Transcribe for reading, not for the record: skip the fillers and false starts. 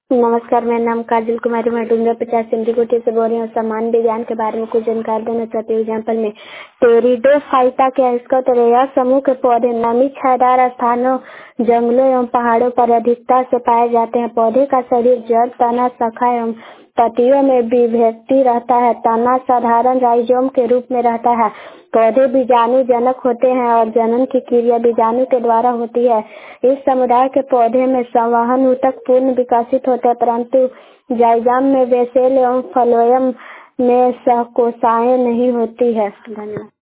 नमस्कार, मेरा नाम काजल कुमारी, मैं डूंगरा 50 सिंधीकोटी से बोल रही हूँ। सामान्य विज्ञान के बारे में कुछ जानकारी देना चाहती हूँ। एग्जाम्पल में टेरिडोफाइटा क्या है इसका तो यह समूह के पौधे नमी छायादार स्थानों, जंगलों एवं पहाड़ों पर अधिकता से पाए जाते हैं। पौधे का शरीर जड़, तना, शाखा एवं पत्तियों में विभक्ति रहता है। तना साधारण राइजोम के रूप में रहता है। पौधे बीजाणु जनक होते हैं और जनन की क्रिया बीजाणु के द्वारा होती है। इस समुदाय के पौधे में संवहन ऊतक पूर्ण विकसित होते हैं, परंतु जाइगम में बेसेल एवं फ्लोएम में सहकोशाएं नहीं होती है। धन्यवाद।